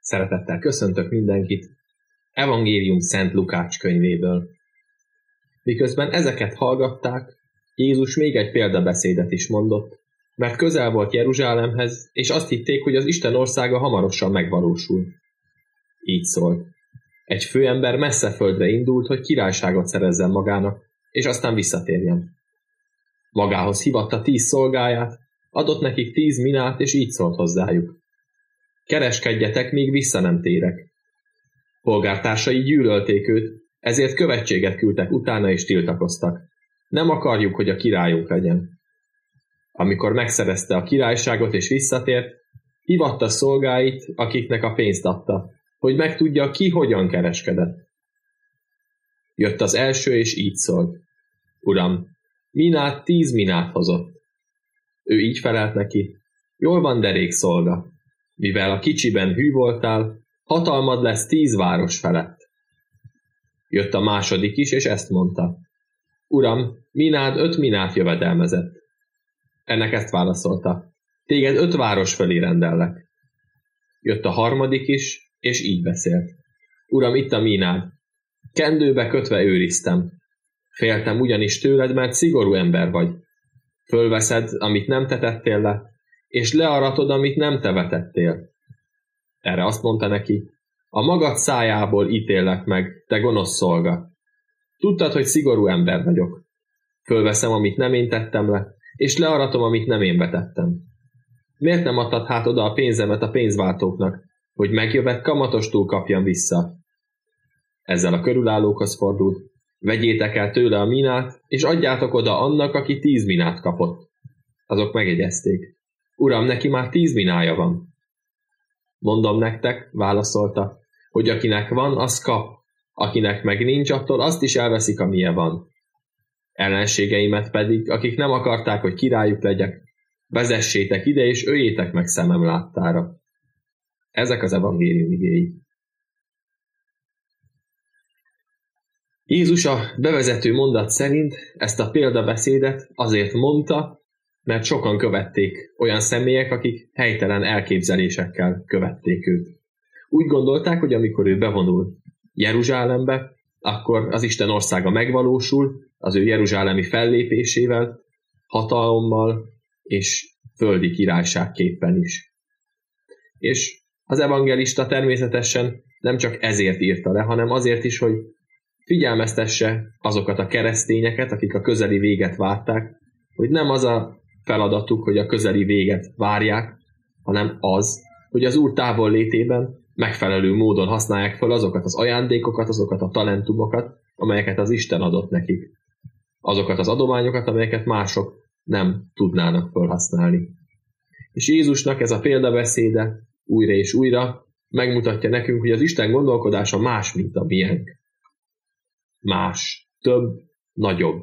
Szeretettel köszöntök mindenkit Evangélium Szent Lukács könyvéből. Miközben ezeket hallgatták, Jézus még egy példabeszédet is mondott, mert közel volt Jeruzsálemhez, és azt hitték, hogy az Isten országa hamarosan megvalósul. Így szólt. Egy főember messze földre indult, hogy királyságot szerezzen magának, és aztán visszatérjen. Magához hívatta 10 szolgáját, adott nekik 10 minát, és így szólt hozzájuk. Kereskedjetek, míg vissza nem térek. Polgártársai gyűlölték őt, ezért követséget küldtek utána és tiltakoztak. Nem akarjuk, hogy a királyunk legyen. Amikor megszerezte a királyságot és visszatért, hívatta szolgáit, akiknek a pénzt adta, hogy megtudja, ki hogyan kereskedett. Jött az első, és így szólt. Uram, 10 minát hozott. Ő így felelt neki. Jól van, derék szolga. Mivel a kicsiben hű voltál, hatalmad lesz 10 város felett. Jött a második is, és ezt mondta. Uram, 5 minát jövedelmezett. Ennek ezt válaszolta. Téged 5 város felé rendellek. Jött a harmadik is, és így beszélt. Uram, itt a minád. Kendőbe kötve őriztem. Féltem ugyanis tőled, mert szigorú ember vagy. Fölveszed, amit nem tetettél le, és learatod, amit nem te vetettél. Erre azt mondta neki, a magad szájából ítélek meg, te gonosz szolga. Tudtad, hogy szigorú ember vagyok. Fölveszem, amit nem én tettem le, és learatom, amit nem én vetettem. Miért nem adtad hát oda a pénzemet a pénzváltóknak, hogy megjövet kamatostul kapjam vissza? Ezzel a körülállókhoz fordult. Vegyétek el tőle a minát, és adjátok oda annak, aki 10 minát kapott. Azok megjegyezték. Uram, neki már 10 minája van. Mondom nektek, válaszolta, hogy akinek van, az kap, akinek meg nincs, attól azt is elveszik, amilyen van. Ellenségeimet pedig, akik nem akarták, hogy királyuk legyek, vezessétek ide, és öljétek meg szemem láttára. Ezek az evangélium igéi. Jézus a bevezető mondat szerint ezt a példabeszédet azért mondta, mert sokan követték, olyan személyek, akik helytelen elképzelésekkel követték őt. Úgy gondolták, hogy amikor ő bevonul Jeruzsálembe, akkor az Isten országa megvalósul, az ő jeruzsálemi fellépésével, hatalommal és földi királyságképpen is. És az evangelista természetesen nem csak ezért írta le, hanem azért is, hogy figyelmeztesse azokat a keresztényeket, akik a közeli véget várták, hogy nem az a feladatuk, hogy a közeli véget várják, hanem az, hogy az Úr távollétében megfelelő módon használják fel azokat az ajándékokat, azokat a talentumokat, amelyeket az Isten adott nekik. Azokat az adományokat, amelyeket mások nem tudnának felhasználni. És Jézusnak ez a példabeszéde újra és újra megmutatja nekünk, hogy az Isten gondolkodása más, mint a miénk. Más, több, nagyobb.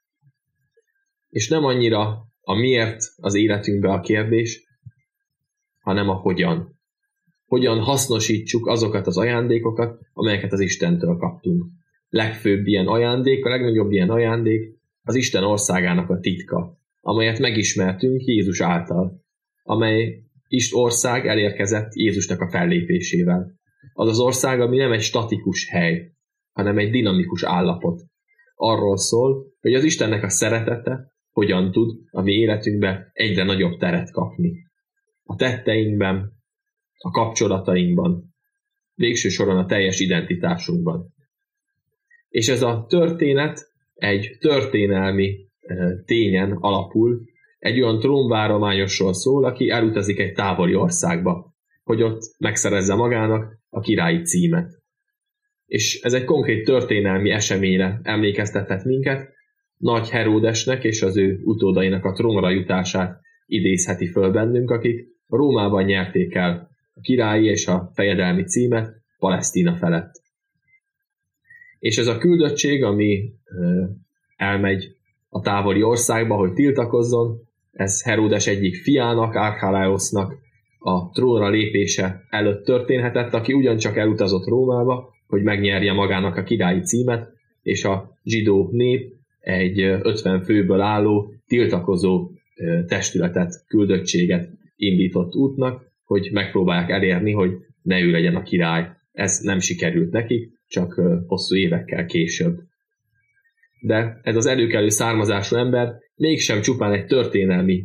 És nem annyira a miért az életünkbe a kérdés, hanem a hogyan. Hogyan hasznosítsuk azokat az ajándékokat, amelyeket az Istentől kaptunk. Legfőbb ilyen ajándék, a legnagyobb ilyen ajándék az Isten országának a titka, amelyet megismertünk Jézus által, amely ország elérkezett Jézusnak a fellépésével. Az az ország, ami nem egy statikus hely, hanem egy dinamikus állapot. Arról szól, hogy az Istennek a szeretete hogyan tud a mi életünkben egyre nagyobb teret kapni. A tetteinkben, a kapcsolatainkban, végső soron a teljes identitásunkban. És ez a történet egy történelmi tényen alapul, egy olyan trónvárományosról szól, aki elutazik egy távoli országba, hogy ott megszerezze magának a királyi címet. És ez egy konkrét történelmi eseményre emlékeztetett minket, Nagy Heródesnek és az ő utódainak a trónra jutását idézheti föl bennünk, akik Rómában nyerték el a királyi és a fejedelmi címet Palesztina felett. És ez a küldöttség, ami elmegy a távoli országba, hogy tiltakozzon, ez Heródes egyik fiának, Archelaiosznak a trónra lépése előtt történhetett, aki ugyancsak elutazott Rómába, hogy megnyerje magának a királyi címet, és a zsidó nép egy 50 főből álló tiltakozó testületet, küldöttséget indított útnak, hogy megpróbálják elérni, hogy ne ő legyen a király. Ez nem sikerült nekik, csak hosszú évekkel később. De ez az előkelő származású ember mégsem csupán egy történelmi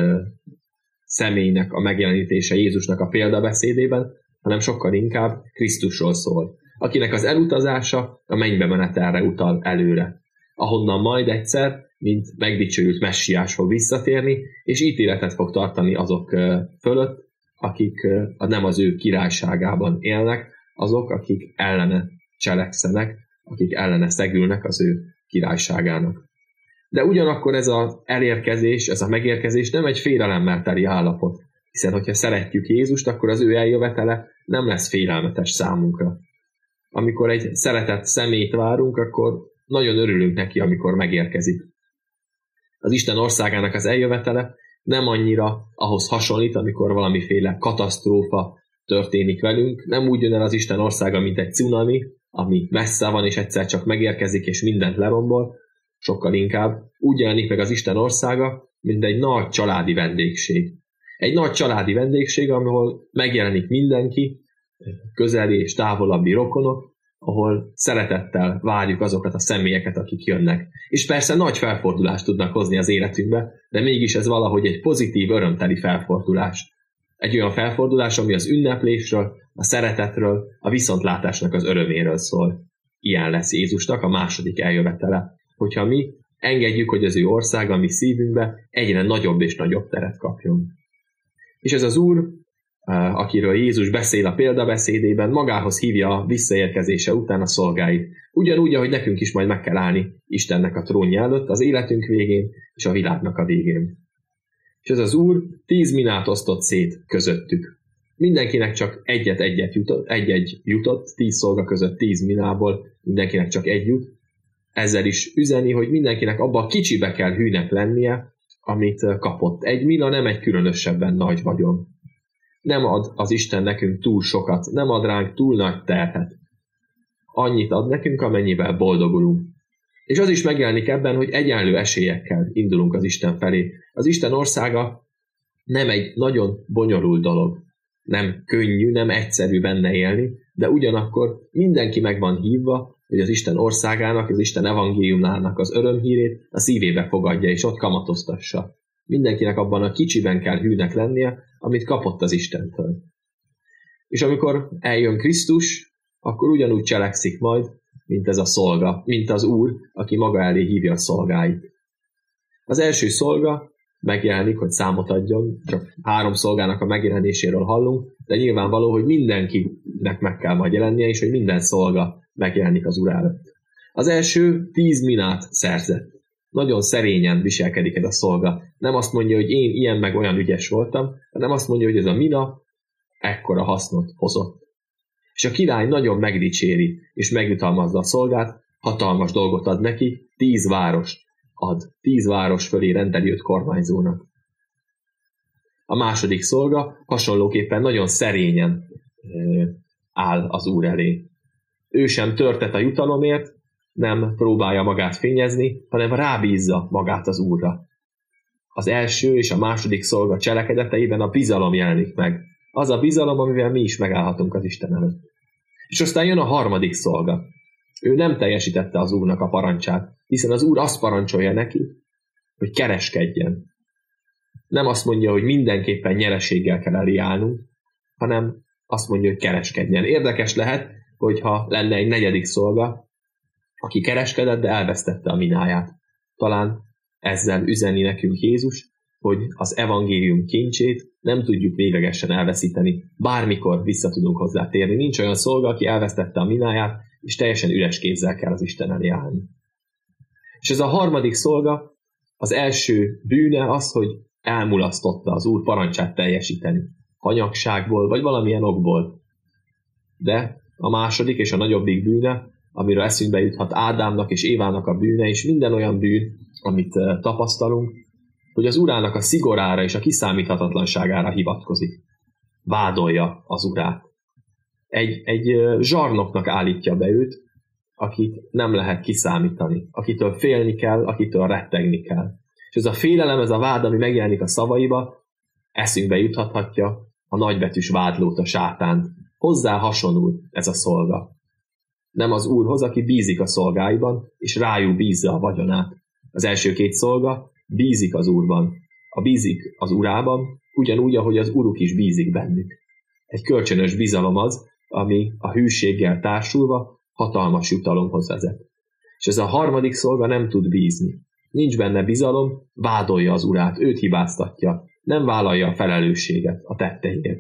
személynek a megjelenítése Jézusnak a példabeszédében, hanem sokkal inkább Krisztusról szól, akinek az elutazása a mennybe menetelre utal előre, ahonnan majd egyszer, mint megdicsőült messiás fog visszatérni, és ítéletet fog tartani azok fölött, akik nem az ő királyságában élnek, azok, akik ellene cselekszenek, akik ellene szegülnek az ő királyságának. De ugyanakkor ez az elérkezés, ez a megérkezés nem egy félelemmel teli állapot, hiszen hogyha szeretjük Jézust, akkor az ő eljövetele nem lesz félelmetes számunkra. Amikor egy szeretett személyt várunk, akkor nagyon örülünk neki, amikor megérkezik. Az Isten országának az eljövetele nem annyira ahhoz hasonlít, amikor valamiféle katasztrófa történik velünk, nem úgy jön el az Isten országa, mint egy cunami, ami messze van, és egyszer csak megérkezik, és mindent lerombol, sokkal inkább úgy jelenik meg az Isten országa, mint egy nagy családi vendégség. Egy nagy családi vendégség, ahol megjelenik mindenki, közeli és távolabbi rokonok, ahol szeretettel várjuk azokat a személyeket, akik jönnek. És persze nagy felfordulást tudnak hozni az életünkbe, de mégis ez valahogy egy pozitív, örömteli felfordulás. Egy olyan felfordulás, ami az ünneplésről, a szeretetről, a viszontlátásnak az öröméről szól. Ilyen lesz Jézusnak a második eljövetele, hogyha mi engedjük, hogy az ő országa a mi szívünkbe egyre nagyobb és nagyobb teret kapjon. És ez az Úr, akiről Jézus beszél a példabeszédében, magához hívja a visszaérkezése után a szolgáit. Ugyanúgy, ahogy nekünk is majd meg kell állni Istennek a trónja előtt, az életünk végén és a világnak a végén. És ez az Úr 10 minát osztott szét közöttük. Mindenkinek csak egy-egy jutott, 10 szolga között 10 minából mindenkinek csak egy jut. Ezzel is üzeni, hogy mindenkinek abba a kicsibe kell hűnek lennie, amit kapott. Egy mina nem egy különösebben nagy vagyon. Nem ad az Isten nekünk túl sokat, nem ad ránk túl nagy terhet. Annyit ad nekünk, amennyivel boldogulunk. És az is megjelenik ebben, hogy egyenlő esélyekkel indulunk az Isten felé. Az Isten országa nem egy nagyon bonyolult dolog. Nem könnyű, nem egyszerű benne élni, de ugyanakkor mindenki meg van hívva, hogy az Isten országának, az Isten evangéliumának az örömhírét a szívébe fogadja, és ott kamatoztassa. Mindenkinek abban a kicsiben kell hűnek lennie, amit kapott az Istentől. És amikor eljön Krisztus, akkor ugyanúgy cselekszik majd, mint ez a szolga, mint az Úr, aki maga elé hívja a szolgáit. Az első szolga megjelenik, hogy számot adjon, csak 3 szolgának a megjelenéséről hallunk, de nyilvánvaló, hogy mindenkinek meg kell majd jelennie, és hogy minden szolga megjelenik az Úr előtt. Az első 10 minát szerzett. Nagyon szerényen viselkedik ez a szolga. Nem azt mondja, hogy én ilyen meg olyan ügyes voltam, hanem azt mondja, hogy ez a mina ekkora hasznot hozott. És a király nagyon megdicséri, és megjutalmazza a szolgát, hatalmas dolgot ad neki, 10 várost ad. 10 város fölé rendeli őt kormányzónak. A második szolga hasonlóképpen nagyon szerényen áll az Úr elé. Ő sem törtet a jutalomért, nem próbálja magát fényezni, hanem rábízza magát az Úrra. Az első és a második szolga cselekedeteiben a bizalom jelenik meg. Az a bizalom, amivel mi is megállhatunk az Isten előtt. És aztán jön a harmadik szolga. Ő nem teljesítette az Úrnak a parancsát, hiszen az Úr azt parancsolja neki, hogy kereskedjen. Nem azt mondja, hogy mindenképpen nyereséggel kell eljárnunk, hanem azt mondja, hogy kereskedjen. Érdekes lehet, hogyha lenne egy negyedik szolga, aki kereskedett, de elvesztette a mináját. Talán ezzel üzeni nekünk Jézus, hogy az evangélium kincsét nem tudjuk véglegesen elveszíteni, bármikor vissza tudunk hozzá térni. Nincs olyan szolga, aki elvesztette a mináját, és teljesen üres kézzel kell az Isten elé állni. És ez a harmadik szolga, az első bűne az, hogy elmulasztotta az Úr parancsát teljesíteni. Hanyagságból, vagy valamilyen okból. De a második és a nagyobbik bűne, amiről eszünkbe juthat Ádámnak és Évának a bűne, és minden olyan bűn, amit tapasztalunk, hogy az Urának a szigorára és a kiszámíthatatlanságára hivatkozik. Vádolja az Urát. Egy zsarnoknak állítja be őt, akit nem lehet kiszámítani, akitől félni kell, akitől rettegni kell. És ez a félelem, ez a vád, ami megjelenik a szavaiba, eszünkbe juthatja, a nagybetűs vádlót, a sátánt. Hozzá hasonul ez a szolga. Nem az úrhoz, aki bízik a szolgáiban, és rájuk bízza a vagyonát. Az első két szolga bízik az úrban, a bízik az urában, ugyanúgy, ahogy az uruk is bízik bennük. Egy kölcsönös bizalom az, ami a hűséggel társulva hatalmas jutalomhoz vezet. És ez a harmadik szolga nem tud bízni. Nincs benne bizalom, vádolja az urát, őt hibáztatja, nem vállalja a felelősséget a tetteiért.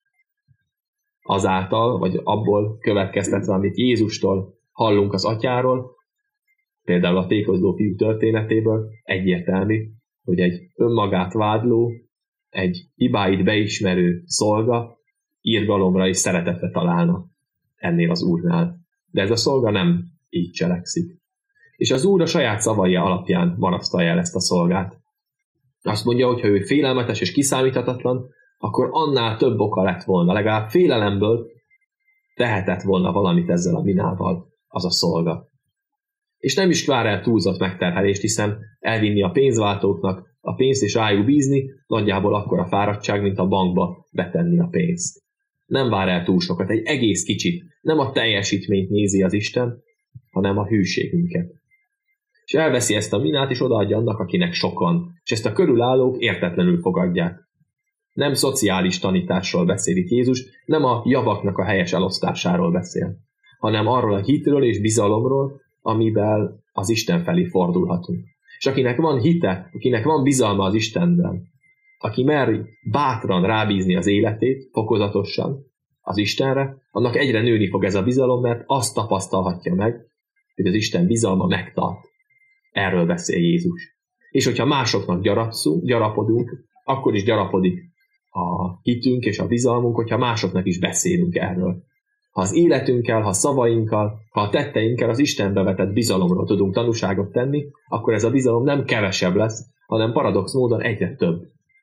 Azáltal, vagy abból következtetve, amit Jézustól hallunk az atyáról, például a tékozló fiú történetéből, egyértelmű, hogy egy önmagát vádló, egy hibáit beismerő szolga irgalomra és szeretetre találna ennél az úrnál. De ez a szolga nem így cselekszik. És az úr a saját szavai alapján marasztalja el ezt a szolgát. Azt mondja, hogy ha ő félelmetes és kiszámíthatatlan, akkor annál több oka lett volna, legalább félelemből tehetett volna valamit ezzel a minával az a szolga. És nem is vár el túlzott megterhelést, hiszen elvinni a pénzváltóknak a pénzt és rájuk bízni nagyjából akkora fáradtság, mint a bankba betenni a pénzt. Nem vár el túl sokat, egy egész kicsit. Nem a teljesítményt nézi az Isten, hanem a hűségünket. És elveszi ezt a minát, és odaadja annak, akinek sok van. És ezt a körülállók értetlenül fogadják. Nem szociális tanításról beszél itt Jézus, nem a javaknak a helyes elosztásáról beszél, hanem arról a hitről és bizalomról, amivel az Isten felé fordulhatunk. És akinek van hite, akinek van bizalma az Istenben, aki mer bátran rábízni az életét fokozatosan az Istenre, annak egyre nőni fog ez a bizalom, mert azt tapasztalhatja meg, hogy az Isten bizalma megtart. Erről beszél Jézus. És hogyha másoknak gyarapodunk, akkor is gyarapodik a hitünk és a bizalmunk, hogyha másoknak is beszélünk erről. Ha az életünkkel, ha a szavainkkal, ha a tetteinkkel az Istenbe vetett bizalomról tudunk tanúságot tenni, akkor ez a bizalom nem kevesebb lesz, hanem paradox módon egyre több.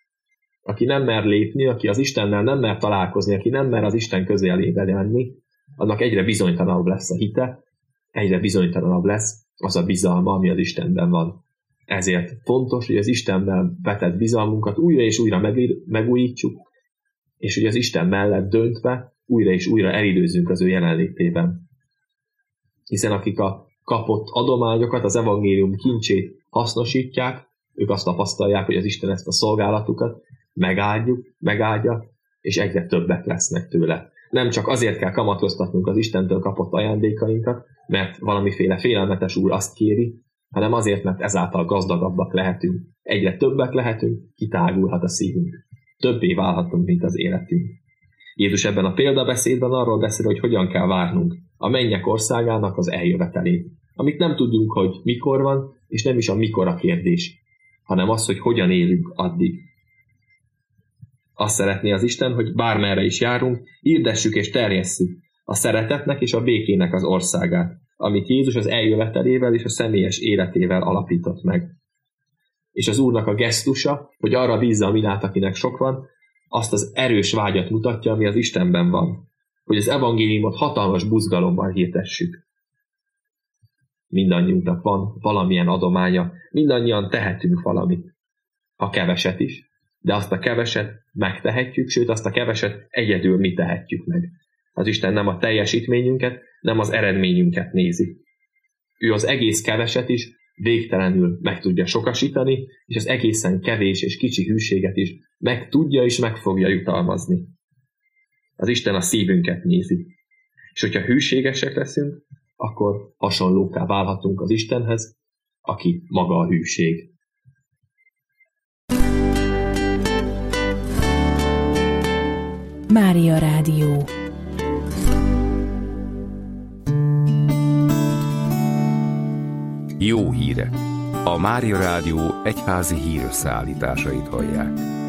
Aki nem mer lépni, aki az Istennel nem mer találkozni, aki nem mer az Isten közelébe lenni, annak egyre bizonytalanabb lesz a hite, egyre bizonytalanabb lesz az a bizalma, ami az Istenben van. Ezért fontos, hogy az Istennel vetett bizalmunkat újra és újra megújítsuk, és hogy az Isten mellett döntve újra és újra elidőzzünk az ő jelenlétében. Hiszen akik a kapott adományokat, az evangélium kincsét hasznosítják, ők azt tapasztalják, hogy az Isten ezt a szolgálatukat megáldja, és egyre többek lesznek tőle. Nem csak azért kell kamatoztatnunk az Istentől kapott ajándékainkat, mert valamiféle félelmetes úr azt kéri, hanem azért, mert ezáltal gazdagabbak lehetünk. Egyre többek lehetünk, kitágulhat a szívünk. Többé válhatunk, mint az életünk. Jézus ebben a példabeszédben arról beszél, hogy hogyan kell várnunk a mennyek országának az eljövetelét. Amit nem tudunk, hogy mikor van, és nem is a mikor a kérdés, hanem az, hogy hogyan élünk addig. Azt szeretné az Isten, hogy bármerre is járunk, hirdessük és terjesszük a szeretetnek és a békének az országát, amit Jézus az eljövetelével és a személyes életével alapított meg. És az Úrnak a gesztusa, hogy arra bízza a minát, akinek sok van, azt az erős vágyat mutatja, ami az Istenben van, hogy az evangéliumot hatalmas buzgalommal hirdessük. Mindannyiunknak van valamilyen adománya, mindannyian tehetünk valamit, ha keveset is, de azt a keveset megtehetjük, sőt azt a keveset egyedül mi tehetjük meg. Az Isten nem a teljesítményünket, nem az eredményünket nézi. Ő az egész keveset is végtelenül meg tudja sokasítani, és az egészen kevés és kicsi hűséget is meg tudja és meg fogja jutalmazni. Az Isten a szívünket nézi. És hogyha hűségesek leszünk, akkor hasonlókká válhatunk az Istenhez, aki maga a hűség. Mária Rádió. Jó hírek! A Mária Rádió egyházi hírösszeállításait hallják.